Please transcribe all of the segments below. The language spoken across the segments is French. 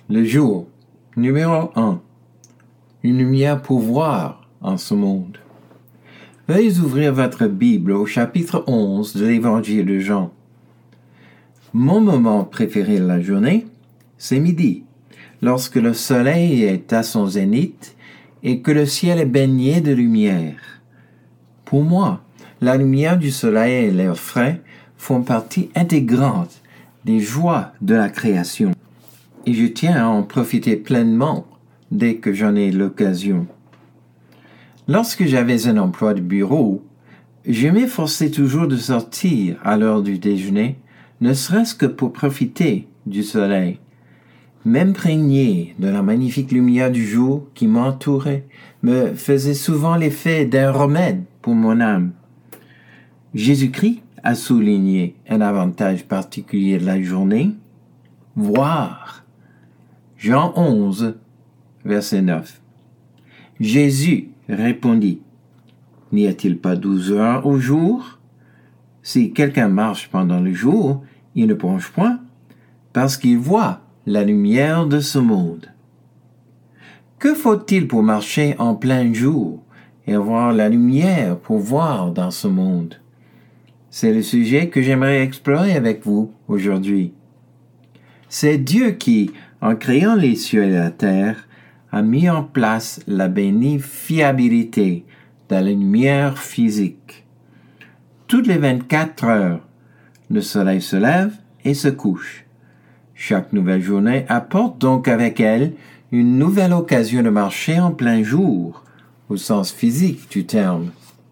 Le jour. Numéro 1. Une lumière pour voir en ce monde. Veuillez ouvrir votre Bible au chapitre 11 de l'Évangile de Jean. Mon moment préféré de la journée, c'est midi, lorsque le soleil est à son zénith et que le ciel est baigné de lumière. Pour moi, la lumière du soleil et l'air frais font partie intégrante des joies de la création. Et je tiens à en profiter pleinement dès que j'en ai l'occasion. Lorsque j'avais un emploi de bureau, je m'efforçais toujours de sortir à l'heure du déjeuner, ne serait-ce que pour profiter du soleil. M'imprégner de la magnifique lumière du jour qui m'entourait me faisait souvent l'effet d'un remède pour mon âme. Jésus-Christ a souligné un avantage particulier de la journée, voir. Jean 11, verset 9. Jésus répondit, « N'y a-t-il pas 12 heures au jour? Si quelqu'un marche pendant le jour, il ne bronche point, parce qu'il voit la lumière de ce monde. » Que faut-il pour marcher en plein jour et avoir la lumière pour voir dans ce monde? C'est le sujet que j'aimerais explorer avec vous aujourd'hui. C'est Dieu qui, en créant les cieux et la terre, a mis en place la bénie fiabilité de la lumière physique. Toutes les 24 heures, le soleil se lève et se couche. Chaque nouvelle journée apporte donc avec elle une nouvelle occasion de marcher en plein jour, au sens physique du terme.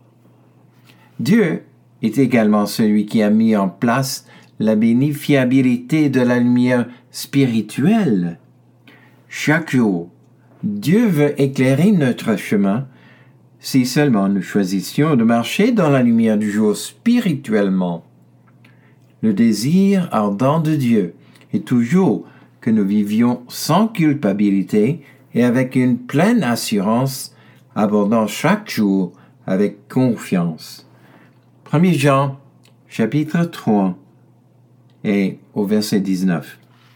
Dieu est également celui qui a mis en place la bénéficiabilité de la lumière spirituelle. Chaque jour, Dieu veut éclairer notre chemin si seulement nous choisissions de marcher dans la lumière du jour spirituellement. Le désir ardent de Dieu est toujours que nous vivions sans culpabilité et avec une pleine assurance, abordant chaque jour avec confiance. 1 Jean, chapitre 3, et au verset 19.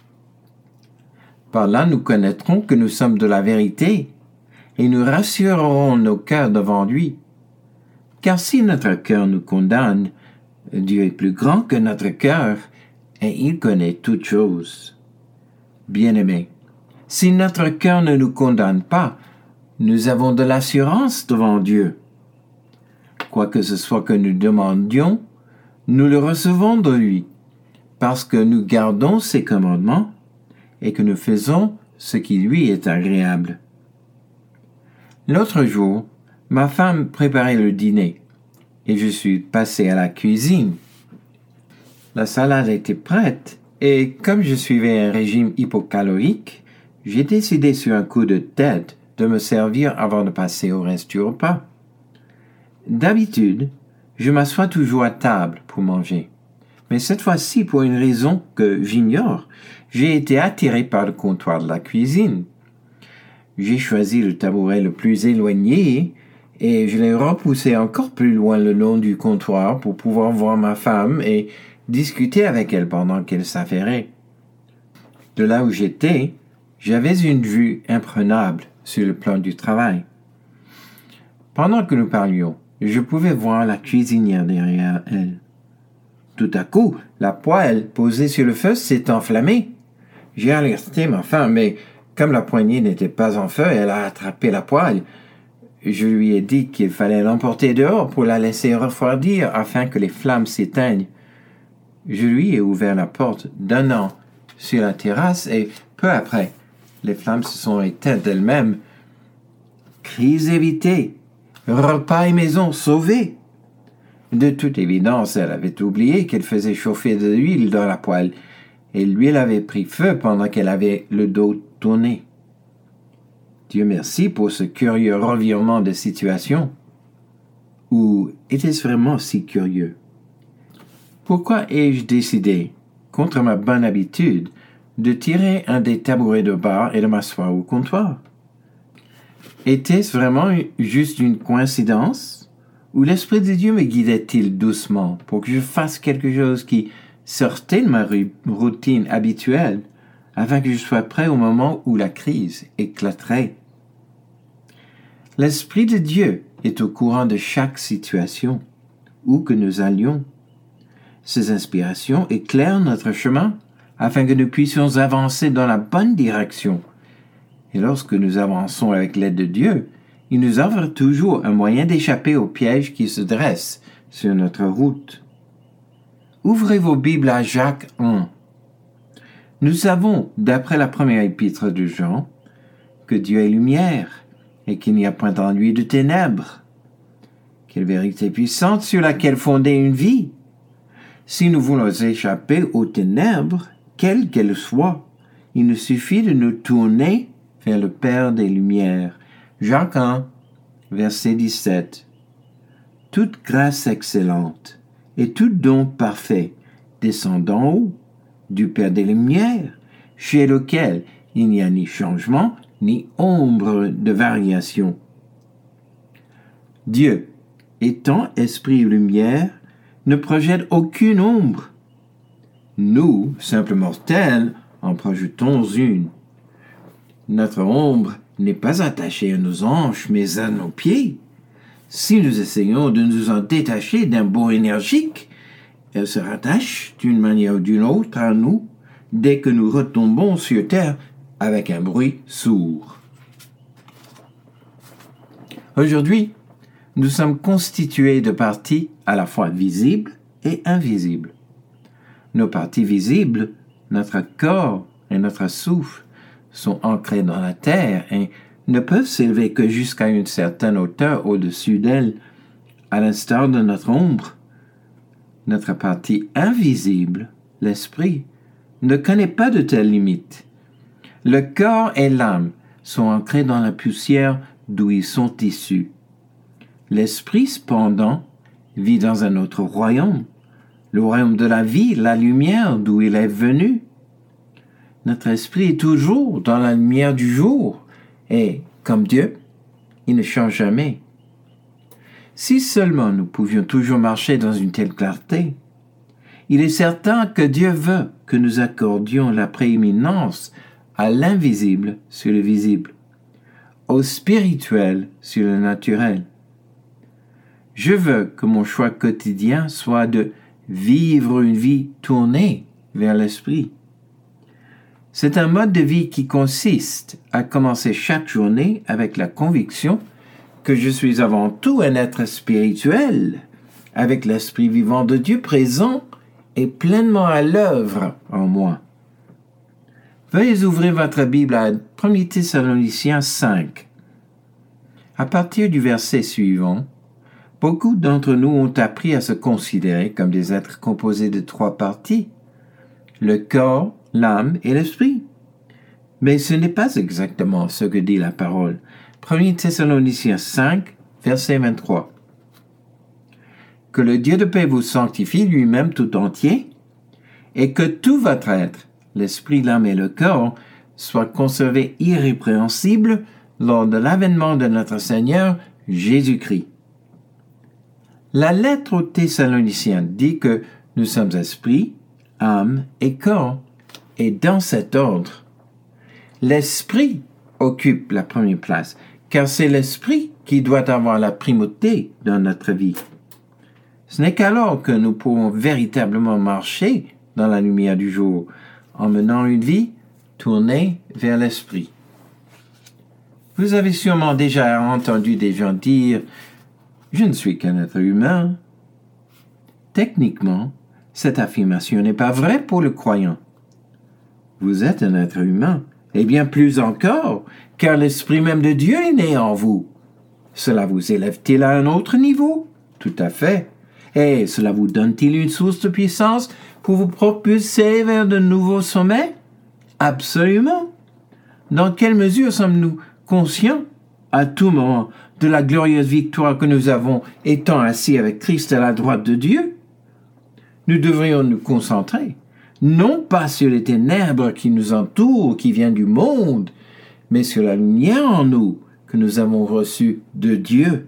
Par là, nous connaîtrons que nous sommes de la vérité, et nous rassurerons nos cœurs devant lui. Car si notre cœur nous condamne, Dieu est plus grand que notre cœur, et il connaît toutes choses. Bien-aimés, si notre cœur ne nous condamne pas, nous avons de l'assurance devant Dieu. Quoi que ce soit que nous demandions, nous le recevons de lui, parce que nous gardons ses commandements et que nous faisons ce qui lui est agréable. L'autre jour, ma femme préparait le dîner et je suis passé à la cuisine. La salade était prête et comme je suivais un régime hypocalorique, j'ai décidé sur un coup de tête de me servir avant de passer au reste du repas. D'habitude, je m'assois toujours à table pour manger. Mais cette fois-ci, pour une raison que j'ignore, j'ai été attiré par le comptoir de la cuisine. J'ai choisi le tabouret le plus éloigné et je l'ai repoussé encore plus loin le long du comptoir pour pouvoir voir ma femme et discuter avec elle pendant qu'elle s'affairait. De là où j'étais, j'avais une vue imprenable sur le plan du travail. Pendant que nous parlions, je pouvais voir la cuisinière derrière elle. Tout à coup, la poêle posée sur le feu s'est enflammée. J'ai alerté ma femme, mais comme la poignée n'était pas en feu, elle a attrapé la poêle. Je lui ai dit qu'il fallait l'emporter dehors pour la laisser refroidir afin que les flammes s'éteignent. Je lui ai ouvert la porte donnant sur la terrasse et peu après, les flammes se sont éteintes d'elles-mêmes. Crise évitée, repas et maison sauvés. De toute évidence, elle avait oublié qu'elle faisait chauffer de l'huile dans la poêle, et l'huile avait pris feu pendant qu'elle avait le dos tourné. Dieu merci pour ce curieux revirement de situation. Ou était-ce vraiment si curieux? Pourquoi ai-je décidé, contre ma bonne habitude, de tirer un des tabourets de bar et de m'asseoir au comptoir? Était-ce vraiment juste une coïncidence? Ou l'Esprit de Dieu me guidait-il doucement pour que je fasse quelque chose qui sortait de ma routine habituelle afin que je sois prêt au moment où la crise éclaterait. L'Esprit de Dieu est au courant de chaque situation, où que nous allions. Ces inspirations éclairent notre chemin afin que nous puissions avancer dans la bonne direction. Et lorsque nous avançons avec l'aide de Dieu, il nous offre toujours un moyen d'échapper aux pièges qui se dressent sur notre route. Ouvrez vos Bibles à Jacques 1. Nous savons, d'après la première épître de Jean, que Dieu est lumière et qu'il n'y a point en lui de ténèbres. Quelle vérité puissante sur laquelle fonder une vie! Si nous voulons échapper aux ténèbres, quelles qu'elles soient, il nous suffit de nous tourner vers le Père des Lumières. Jacques 1, verset 17. Toute grâce excellente et tout don parfait descend d'en haut, du Père des Lumières, chez lequel il n'y a ni changement, ni ombre de variation. Dieu, étant esprit et lumière, ne projette aucune ombre. Nous, simples mortels, en projetons une. Notre ombre n'est pas attachée à nos hanches, mais à nos pieds. Si nous essayons de nous en détacher d'un bond énergique, elle se rattache d'une manière ou d'une autre à nous dès que nous retombons sur terre avec un bruit sourd. Aujourd'hui, nous sommes constitués de parties à la fois visibles et invisibles. Nos parties visibles, notre corps et notre souffle, sont ancrés dans la terre et ne peuvent s'élever que jusqu'à une certaine hauteur au-dessus d'elle, à l'instar de notre ombre. Notre partie invisible, l'esprit, ne connaît pas de telles limites. Le corps et l'âme sont ancrés dans la poussière d'où ils sont issus. L'esprit, cependant, vit dans un autre royaume, le royaume de la vie, la lumière d'où il est venu. Notre esprit est toujours dans la lumière du jour, et, comme Dieu, il ne change jamais. Si seulement nous pouvions toujours marcher dans une telle clarté, il est certain que Dieu veut que nous accordions la prééminence à l'invisible sur le visible, au spirituel sur le naturel. Je veux que mon choix quotidien soit de vivre une vie tournée vers l'esprit. C'est un mode de vie qui consiste à commencer chaque journée avec la conviction que je suis avant tout un être spirituel, avec l'esprit vivant de Dieu présent et pleinement à l'œuvre en moi. Veuillez ouvrir votre Bible à 1 Thessaloniciens 5. À partir du verset suivant, beaucoup d'entre nous ont appris à se considérer comme des êtres composés de 3 parties, le corps, l'âme et l'esprit. Mais ce n'est pas exactement ce que dit la parole. 1 Thessaloniciens 5, verset 23. Que le Dieu de paix vous sanctifie lui-même tout entier, et que tout votre être, l'esprit, l'âme et le corps, soit conservé irrépréhensible lors de l'avènement de notre Seigneur Jésus-Christ. La lettre aux Thessaloniciens dit que nous sommes esprit, âme et corps, et dans cet ordre. L'esprit occupe la première place, car c'est l'esprit qui doit avoir la primauté dans notre vie. Ce n'est qu'alors que nous pourrons véritablement marcher dans la lumière du jour, en menant une vie tournée vers l'esprit. Vous avez sûrement déjà entendu des gens dire « Je ne suis qu'un être humain ». Techniquement, cette affirmation n'est pas vraie pour le croyant. Vous êtes un être humain, et bien plus encore, car l'Esprit même de Dieu est né en vous. Cela vous élève-t-il à un autre niveau? Tout à fait. Et cela vous donne-t-il une source de puissance pour vous propulser vers de nouveaux sommets? Absolument. Dans quelle mesure sommes-nous conscients à tout moment de la glorieuse victoire que nous avons étant assis avec Christ à la droite de Dieu? Nous devrions nous concentrer, non pas sur les ténèbres qui nous entourent, qui viennent du monde, mais sur la lumière en nous que nous avons reçue de Dieu.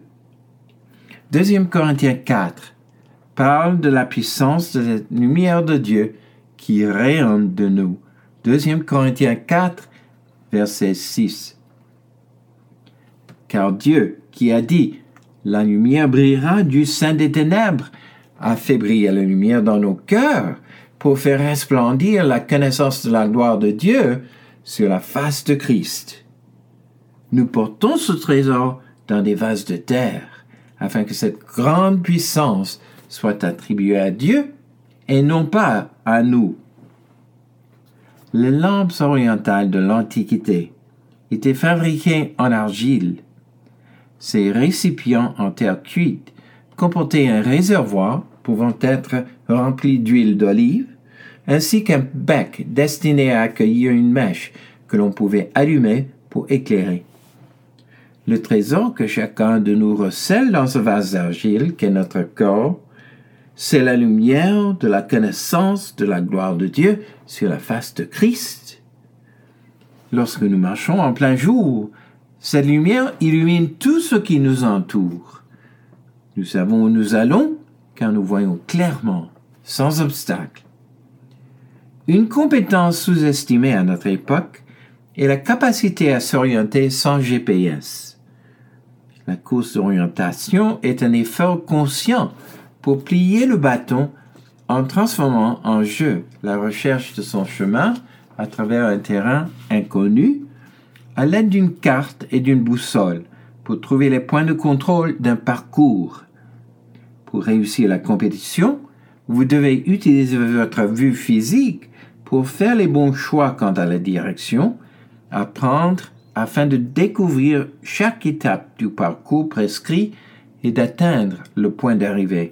2 Corinthiens 4 parle de la puissance de la lumière de Dieu qui rayonne de nous, 2 Corinthiens 4, verset 6. Car Dieu, qui a dit « La lumière brillera du sein des ténèbres », a fait briller la lumière dans nos cœurs pour faire resplendir la connaissance de la gloire de Dieu sur la face de Christ. Nous portons ce trésor dans des vases de terre, afin que cette grande puissance soit attribuée à Dieu et non pas à nous. Les lampes orientales de l'Antiquité étaient fabriquées en argile. Ces récipients en terre cuite comportaient un réservoir pouvant être rempli d'huile d'olive, ainsi qu'un bec destiné à accueillir une mèche que l'on pouvait allumer pour éclairer. Le trésor que chacun de nous recèle dans ce vase d'argile qu'est notre corps, c'est la lumière de la connaissance de la gloire de Dieu sur la face de Christ. Lorsque nous marchons en plein jour, cette lumière illumine tout ce qui nous entoure. Nous savons où nous allons, car nous voyons clairement, sans obstacle. Une compétence sous-estimée à notre époque est la capacité à s'orienter sans GPS. La course d'orientation est un effort conscient pour plier le bâton en transformant en jeu la recherche de son chemin à travers un terrain inconnu à l'aide d'une carte et d'une boussole pour trouver les points de contrôle d'un parcours. Pour réussir la compétition, vous devez utiliser votre vue physique pour faire les bons choix quant à la direction à prendre afin de découvrir chaque étape du parcours prescrit et d'atteindre le point d'arrivée.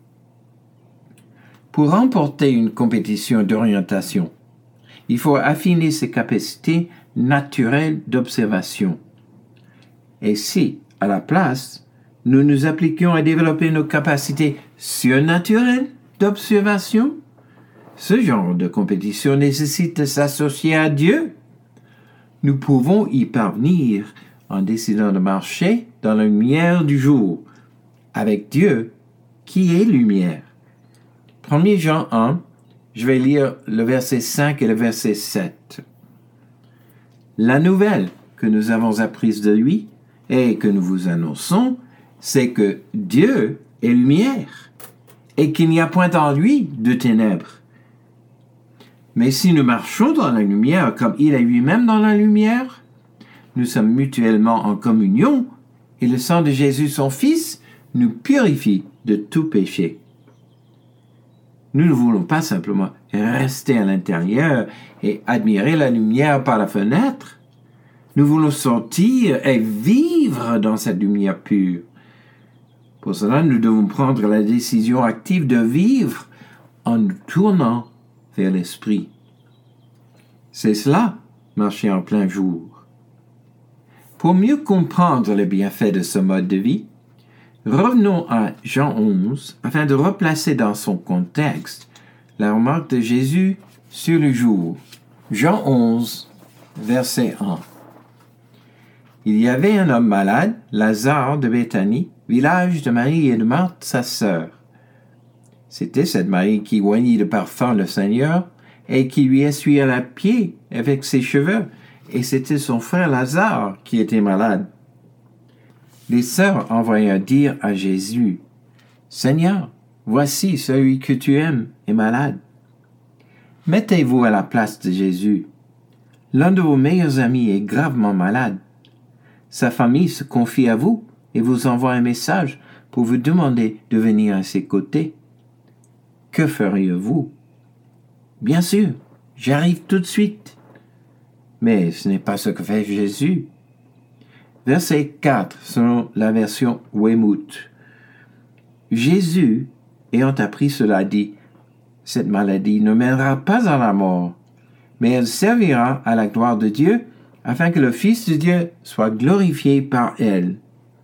Pour remporter une compétition d'orientation, il faut affiner ses capacités naturelles d'observation. Et si, à la place, nous nous appliquions à développer nos capacités surnaturelles d'observation, ce genre de compétition nécessite de s'associer à Dieu. Nous pouvons y parvenir en décidant de marcher dans la lumière du jour, avec Dieu qui est lumière. 1 Jean 1, je vais lire le verset 5 et le verset 7. La nouvelle que nous avons apprise de lui et que nous vous annonçons, c'est que Dieu est lumière et qu'il n'y a point en lui de ténèbres. Mais si nous marchons dans la lumière comme il est lui-même dans la lumière, nous sommes mutuellement en communion et le sang de Jésus, son Fils, nous purifie de tout péché. Nous ne voulons pas simplement rester à l'intérieur et admirer la lumière par la fenêtre. Nous voulons sortir et vivre dans cette lumière pure. Pour cela, nous devons prendre la décision active de vivre en nous tournant vers l'esprit. C'est cela, marcher en plein jour. Pour mieux comprendre les bienfaits de ce mode de vie, revenons à Jean 11 afin de replacer dans son contexte la remarque de Jésus sur le jour. Jean 11, verset 1. Il y avait un homme malade, Lazare de Béthanie, village de Marie et de Marthe, sa sœur. C'était cette Marie qui oignit de parfum le Seigneur et qui lui essuya les pieds avec ses cheveux, et c'était son frère Lazare qui était malade. Les sœurs envoyèrent dire à Jésus, « Seigneur, voici celui que tu aimes est malade. » Mettez-vous à la place de Jésus. L'un de vos meilleurs amis est gravement malade. Sa famille se confie à vous et vous envoie un message pour vous demander de venir à ses côtés. Que feriez-vous? Bien sûr, j'arrive tout de suite. Mais ce n'est pas ce que fait Jésus. Verset 4, selon la version Weymouth. Jésus, ayant appris cela, dit, « Cette maladie ne mènera pas à la mort, mais elle servira à la gloire de Dieu, afin que le Fils de Dieu soit glorifié par elle. »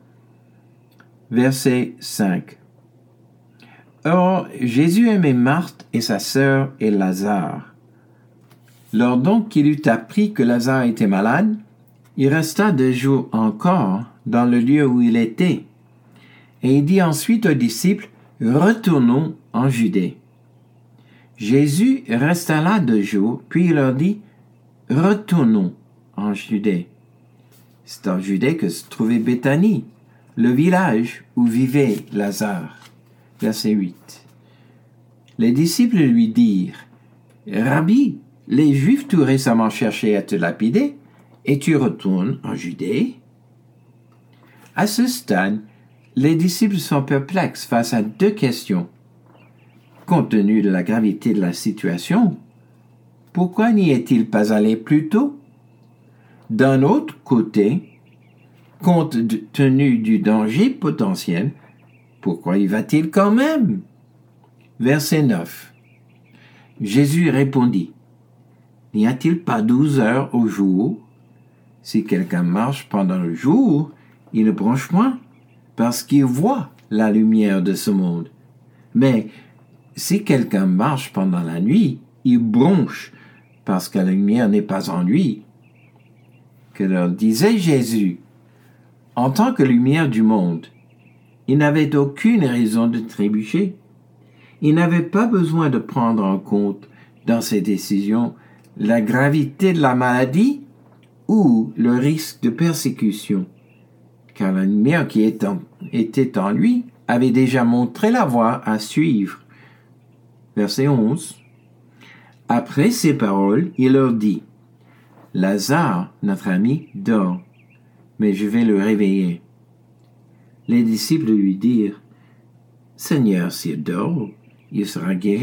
Verset 5. Or, Jésus aimait Marthe et sa sœur et Lazare. Lors donc qu'il eut appris que Lazare était malade, il resta 2 jours encore dans le lieu où il était. Et il dit ensuite aux disciples, « Retournons en Judée. » Jésus resta là 2 jours, puis il leur dit, retournons en Judée. C'est en Judée que se trouvait Béthanie, le village où vivait Lazare. Verset 8. Les disciples lui dirent, « Rabbi, les Juifs tout récemment cherchaient à te lapider, et tu retournes en Judée ?» À ce stade, les disciples sont perplexes face à deux questions. Compte tenu de la gravité de la situation, pourquoi n'y est-il pas allé plus tôt? D'un autre côté, compte tenu du danger potentiel, pourquoi y va-t-il quand même? Verset 9. Jésus répondit, « N'y a-t-il pas 12 heures au jour? Si quelqu'un marche pendant le jour, il ne bronche point, parce qu'il voit la lumière de ce monde. Mais si quelqu'un marche pendant la nuit, il bronche, parce que la lumière n'est pas en lui. » Que leur disait Jésus, en tant que lumière du monde, il n'avait aucune raison de trébucher. Il n'avait pas besoin de prendre en compte dans ses décisions la gravité de la maladie ou le risque de persécution, car la lumière qui était en lui avait déjà montré la voie à suivre. Verset 11. Après ces paroles, il leur dit, « Lazare, notre ami, dort, mais je vais le réveiller. » Les disciples lui dirent, « Seigneur, s'il dort, il sera guéri. »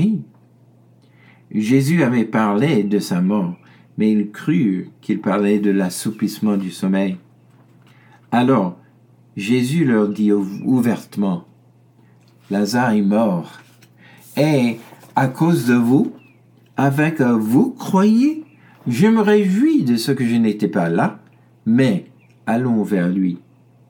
Jésus avait parlé de sa mort, mais ils crurent qu'il parlait de l'assoupissement du sommeil. Alors, Jésus leur dit ouvertement, « Lazare est mort, et à cause de vous, avec vous croyez, je me réjouis de ce que je n'étais pas là, mais allons vers lui. »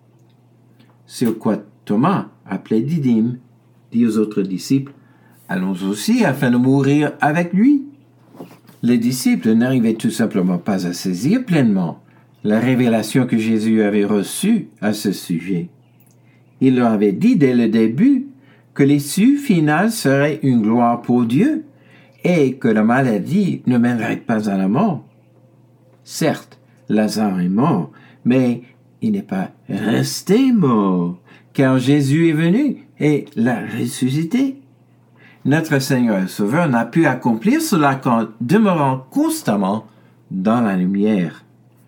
Sur quoi Thomas, appelé Didyme, dit aux autres disciples, « Allons aussi afin de mourir avec lui. » Les disciples n'arrivaient tout simplement pas à saisir pleinement la révélation que Jésus avait reçue à ce sujet. Il leur avait dit dès le début que l'issue finale serait une gloire pour Dieu et que la maladie ne mènerait pas à la mort. Certes, Lazare est mort, mais il n'est pas resté mort, car Jésus est venu et l'a ressuscité. Notre Seigneur et Sauveur n'a pu accomplir cela qu'en demeurant constamment dans la lumière.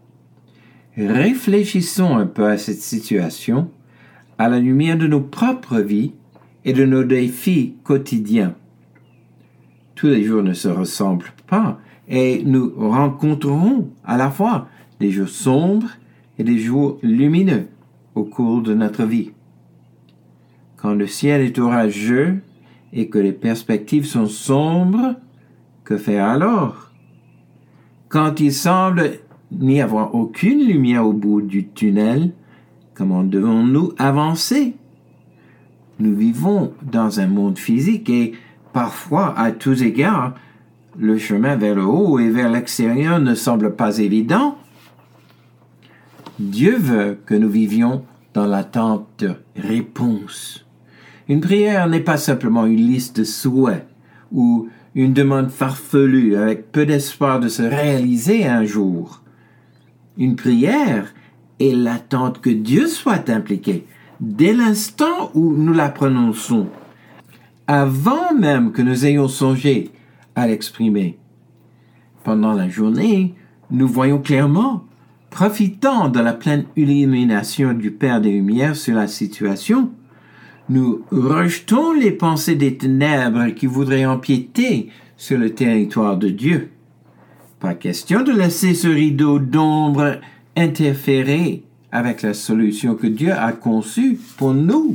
Réfléchissons un peu à cette situation à la lumière de nos propres vies et de nos défis quotidiens. Tous les jours ne se ressemblent pas et nous rencontrerons à la fois des jours sombres et des jours lumineux au cours de notre vie. Quand le ciel est orageux et que les perspectives sont sombres, que faire alors? Quand il semble n'y avoir aucune lumière au bout du tunnel, comment devons-nous avancer? Nous vivons dans un monde physique et parfois, à tous égards, le chemin vers le haut et vers l'extérieur ne semble pas évident. Dieu veut que nous vivions dans l'attente de réponses. Une prière n'est pas simplement une liste de souhaits ou une demande farfelue avec peu d'espoir de se réaliser un jour. Une prière est l'attente que Dieu soit impliqué dès l'instant où nous la prononçons, avant même que nous ayons songé à l'exprimer. Pendant la journée, nous voyons clairement, profitant de la pleine illumination du Père des Lumières sur la situation, nous rejetons les pensées des ténèbres qui voudraient empiéter sur le territoire de Dieu. Pas question de laisser ce rideau d'ombre interférer avec la solution que Dieu a conçue pour nous.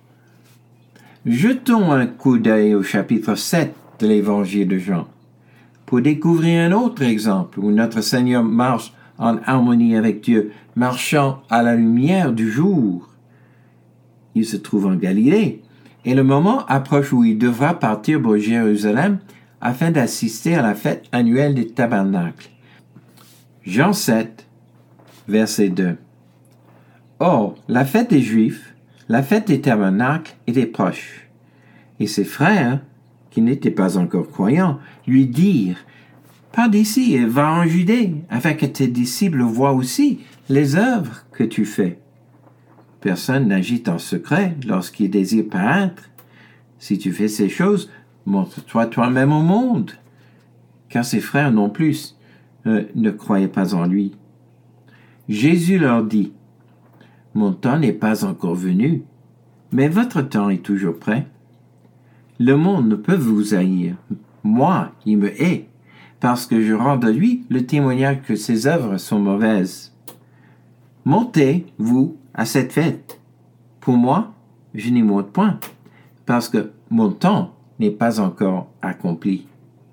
Jetons un coup d'œil au chapitre 7 de l'Évangile de Jean pour découvrir un autre exemple où notre Seigneur marche en harmonie avec Dieu, marchant à la lumière du jour. Il se trouve en Galilée, et le moment approche où il devra partir pour Jérusalem afin d'assister à la fête annuelle des tabernacles. Jean 7, verset 2. Or, la fête des Juifs, la fête des tabernacles était proche, et ses frères, qui n'étaient pas encore croyants, lui dirent, Pars d'ici et va en Judée, afin que tes disciples voient aussi les œuvres que tu fais. Personne n'agit en secret lorsqu'il désire paraître. Si tu fais ces choses, montre-toi toi-même au monde. Car ses frères non plus ne croyaient pas en lui. Jésus leur dit, « Mon temps n'est pas encore venu, mais votre temps est toujours prêt. Le monde ne peut vous haïr. Moi, il me hait, parce que je rends de lui le témoignage que ses œuvres sont mauvaises. Montez, vous, à cette fête. Pour moi, je n'y monte point, parce que mon temps n'est pas encore accompli. »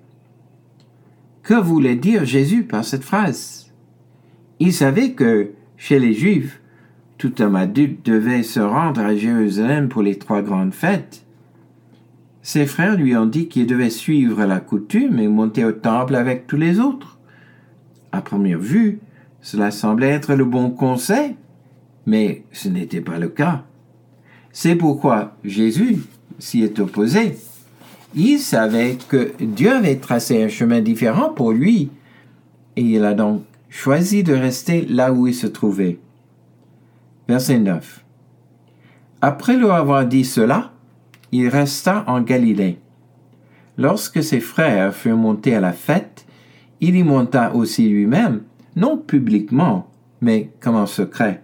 Que voulait dire Jésus par cette phrase? Il savait que, chez les Juifs, tout homme adulte devait se rendre à Jérusalem pour les 3 grandes fêtes. Ses frères lui ont dit qu'il devait suivre la coutume et monter au temple avec tous les autres. À première vue, cela semblait être le bon conseil, mais ce n'était pas le cas. C'est pourquoi Jésus s'y est opposé. Il savait que Dieu avait tracé un chemin différent pour lui, et il a donc choisi de rester là où il se trouvait. Verset 9. Après lui avoir dit cela, il resta en Galilée. Lorsque ses frères furent montés à la fête, il y monta aussi lui-même, non publiquement, mais comme en secret.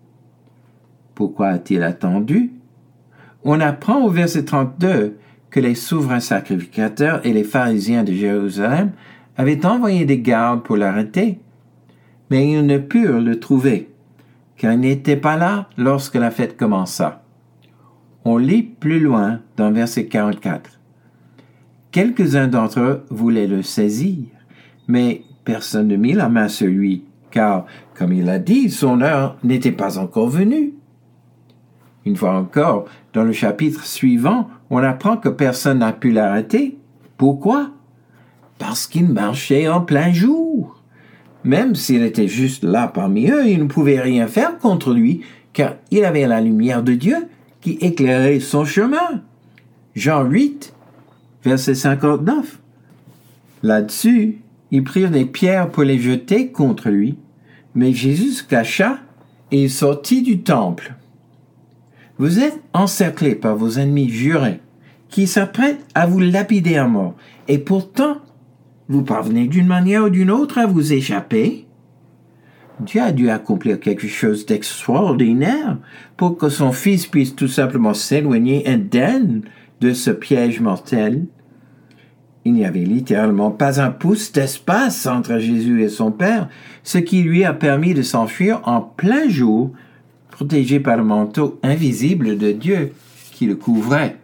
Pourquoi a-t-il attendu? On apprend au verset 32 que les souverains sacrificateurs et les pharisiens de Jérusalem avaient envoyé des gardes pour l'arrêter, mais ils ne purent le trouver, car il n'était pas là lorsque la fête commença. On lit plus loin dans verset 44. Quelques-uns d'entre eux voulaient le saisir, mais personne ne mit la main sur lui, car, comme il a dit, son heure n'était pas encore venue. Une fois encore, dans le chapitre suivant, on apprend que personne n'a pu l'arrêter. Pourquoi? Parce qu'il marchait en plein jour. Même s'il était juste là parmi eux, ils ne pouvaient rien faire contre lui, car il avait la lumière de Dieu qui éclairait son chemin. Jean 8, verset 59. Là-dessus, ils prirent des pierres pour les jeter contre lui, mais Jésus se cacha et il sortit du temple. Vous êtes encerclés par vos ennemis jurés, qui s'apprêtent à vous lapider à mort, et pourtant, vous parvenez d'une manière ou d'une autre à vous échapper. Dieu a dû accomplir quelque chose d'extraordinaire pour que son Fils puisse tout simplement s'éloigner indemne de ce piège mortel. Il n'y avait littéralement pas un pouce d'espace entre Jésus et son Père, ce qui lui a permis de s'enfuir en plein jour, protégé par le manteau invisible de Dieu qui le couvrait.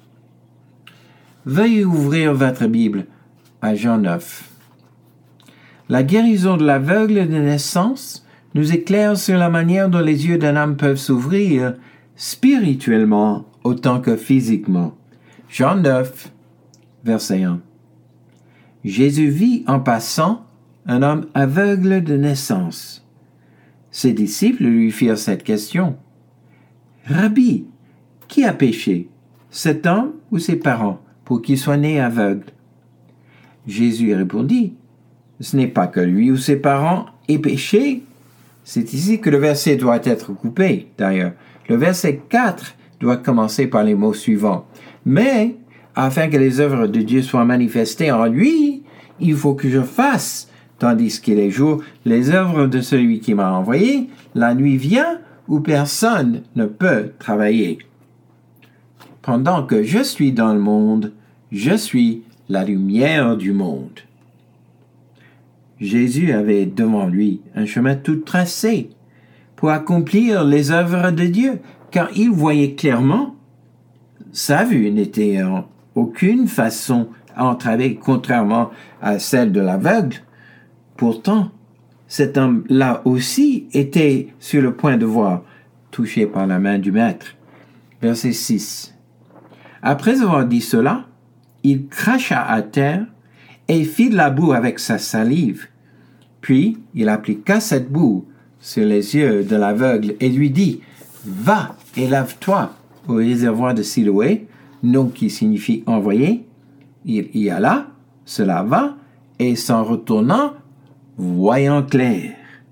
Veuillez ouvrir votre Bible à Jean 9. La guérison de l'aveugle de naissance nous éclaire sur la manière dont les yeux d'un homme peuvent s'ouvrir spirituellement autant que physiquement. Jean 9, verset 1. Jésus vit en passant un homme aveugle de naissance. Ses disciples lui firent cette question. « Rabbi, qui a péché, cet homme ou ses parents, pour qu'il soit né aveugle ?» Jésus répondit, « Ce n'est pas que lui ou ses parents aient péché. » C'est ici que le verset doit être coupé, d'ailleurs. Le verset 4 doit commencer par les mots suivants. « Mais, afin que les œuvres de Dieu soient manifestées en lui, il faut que je fasse, tandis qu'il est jour, les œuvres de celui qui m'a envoyé, la nuit vient où personne ne peut travailler. Pendant que je suis dans le monde, je suis la lumière du monde. » Jésus avait devant lui un chemin tout tracé pour accomplir les œuvres de Dieu, car il voyait clairement. Sa vue n'était en aucune façon entravée, contrairement à celle de l'aveugle. Pourtant, cet homme-là aussi était sur le point de voir, touché par la main du Maître. Verset 6. Après avoir dit cela, il cracha à terre et fit de la boue avec sa salive. Puis il appliqua cette boue sur les yeux de l'aveugle et lui dit, « Va et lave-toi au réservoir de Siloé », nom qui signifie « envoyé ». Il y alla, se lava et s'en retournant, voyant clair.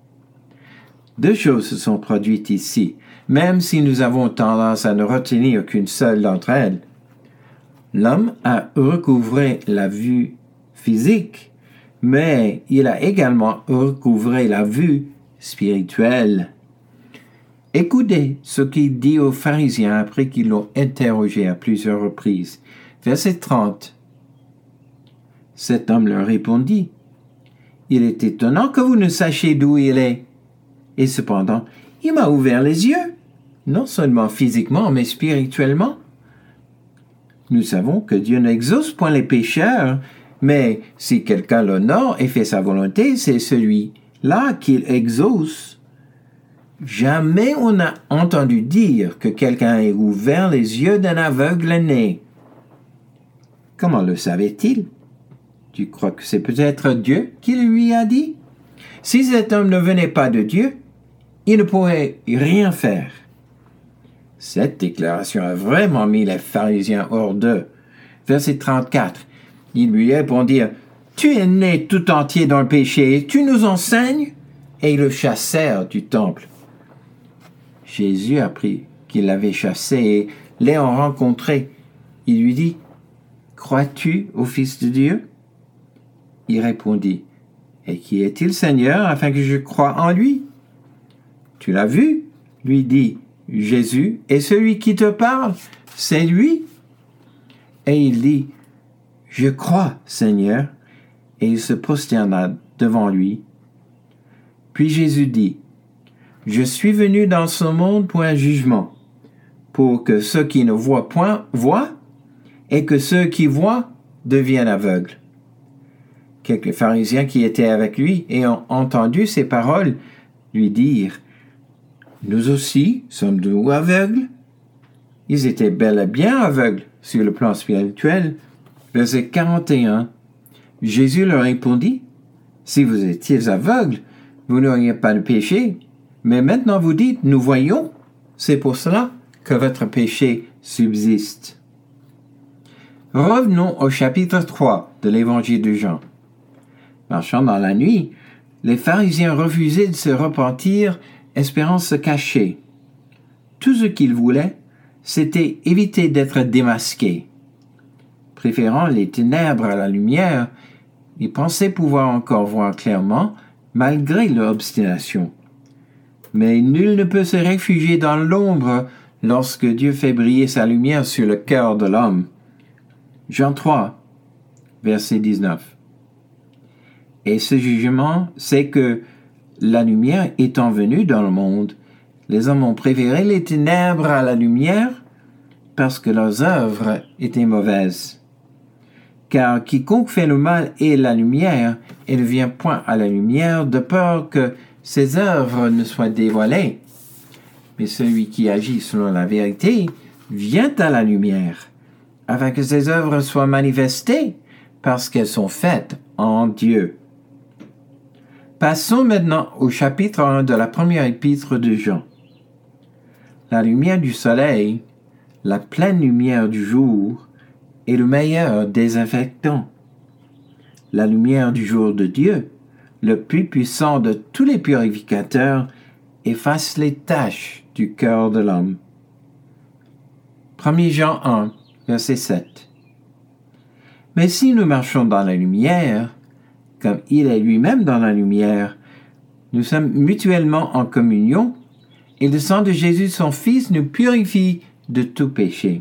Deux choses se sont produites ici, même si nous avons tendance à ne retenir qu'une seule d'entre elles. L'homme a recouvré la vue physique, mais il a également recouvré la vue spirituelle. Écoutez ce qu'il dit aux pharisiens après qu'ils l'ont interrogé à plusieurs reprises. Verset 30. Cet homme leur répondit, « Il est étonnant que vous ne sachiez d'où il est. Et cependant, il m'a ouvert les yeux, non seulement physiquement, mais spirituellement. Nous savons que Dieu n'exauce point les pécheurs, mais si quelqu'un l'honore et fait sa volonté, c'est celui-là qu'il exauce. Jamais on n'a entendu dire que quelqu'un ait ouvert les yeux d'un aveugle né. Comment le savait-il? Tu crois que c'est peut-être Dieu qui lui a dit? Si cet homme ne venait pas de Dieu, il ne pourrait rien faire. » Cette déclaration a vraiment mis les pharisiens hors d'eux. Verset 34. Ils lui répondirent, « Tu es né tout entier dans le péché, tu nous enseignes? » Et ils le chassèrent du temple. Jésus apprit qu'il l'avait chassé et l'ayant rencontré, il lui dit, « Crois-tu au Fils de Dieu? » Il répondit, « Et qui est-il, Seigneur, afin que je croie en lui? » « Tu l'as vu, lui dit Jésus, et celui qui te parle, c'est lui. » Et il dit, « Je crois, Seigneur. » Et il se prosterna devant lui. Puis Jésus dit, « Je suis venu dans ce monde pour un jugement, pour que ceux qui ne voient point voient, et que ceux qui voient deviennent aveugles. » Quelques pharisiens qui étaient avec lui, ayant entendu ces paroles, lui dirent, « Nous aussi sommes-nous aveugles? » Ils étaient bel et bien aveugles sur le plan spirituel. Verset 41. Jésus leur répondit, « Si vous étiez aveugles, vous n'auriez pas de péché. Mais maintenant vous dites, nous voyons. C'est pour cela que votre péché subsiste. » Revenons au chapitre 3 de l'Évangile de Jean. Marchant dans la nuit, les pharisiens refusaient de se repentir, espérant se cacher. Tout ce qu'ils voulaient, c'était éviter d'être démasqués. Préférant les ténèbres à la lumière, ils pensaient pouvoir encore voir clairement, malgré leur obstination. Mais nul ne peut se réfugier dans l'ombre lorsque Dieu fait briller sa lumière sur le cœur de l'homme. Jean 3, verset 19. Et ce jugement, c'est que la lumière étant venue dans le monde, les hommes ont préféré les ténèbres à la lumière parce que leurs œuvres étaient mauvaises. Car quiconque fait le mal est la lumière et ne vient point à la lumière de peur que ses œuvres ne soient dévoilées. Mais celui qui agit selon la vérité vient à la lumière, afin que ses œuvres soient manifestées parce qu'elles sont faites en Dieu. Passons maintenant au chapitre 1 de la première épître de Jean. La lumière du soleil, la pleine lumière du jour, est le meilleur désinfectant. La lumière du jour de Dieu, le plus puissant de tous les purificateurs, efface les taches du cœur de l'homme. 1 Jean 1, verset 7. Mais si nous marchons dans la lumière, comme il est lui-même dans la lumière, nous sommes mutuellement en communion, et le sang de Jésus, son Fils, nous purifie de tout péché.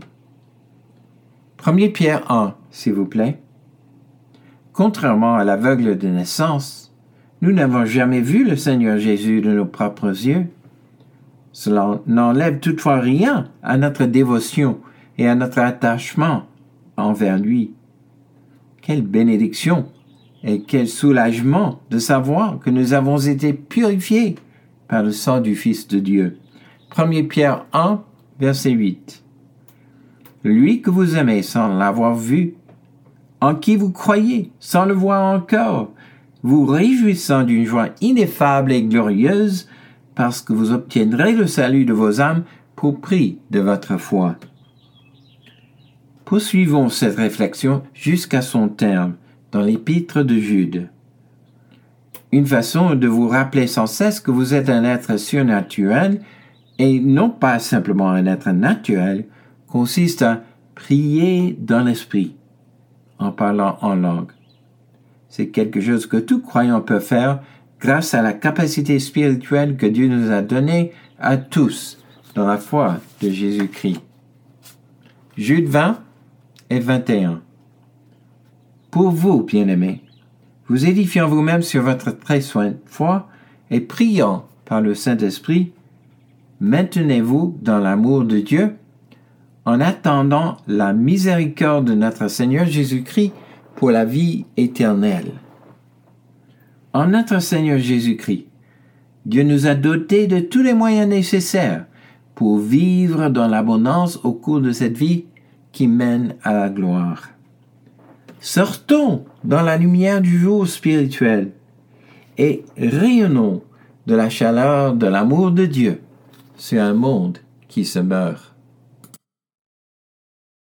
1 Pierre 1, s'il vous plaît. Contrairement à l'aveugle de naissance, nous n'avons jamais vu le Seigneur Jésus de nos propres yeux. Cela n'enlève toutefois rien à notre dévotion et à notre attachement envers lui. Quelle bénédiction et quel soulagement de savoir que nous avons été purifiés par le sang du Fils de Dieu. 1 Pierre 1, verset 8. Lui que vous aimez sans l'avoir vu, en qui vous croyez sans le voir encore, vous réjouissant d'une joie ineffable et glorieuse, parce que vous obtiendrez le salut de vos âmes pour prix de votre foi. Poursuivons cette réflexion jusqu'à son terme, dans l'épître de Jude. Une façon de vous rappeler sans cesse que vous êtes un être surnaturel et non pas simplement un être naturel consiste à prier dans l'esprit en parlant en langue. C'est quelque chose que tout croyant peut faire grâce à la capacité spirituelle que Dieu nous a donnée à tous dans la foi de Jésus-Christ. Jude 20 et 21. Pour vous, bien-aimés, vous édifiant vous-même sur votre très sainte foi et priant par le Saint-Esprit, maintenez-vous dans l'amour de Dieu en attendant la miséricorde de notre Seigneur Jésus-Christ pour la vie éternelle. En notre Seigneur Jésus-Christ, Dieu nous a dotés de tous les moyens nécessaires pour vivre dans l'abondance au cours de cette vie qui mène à la gloire. Sortons dans la lumière du jour spirituel et rayonnons de la chaleur de l'amour de Dieu sur un monde qui se meurt.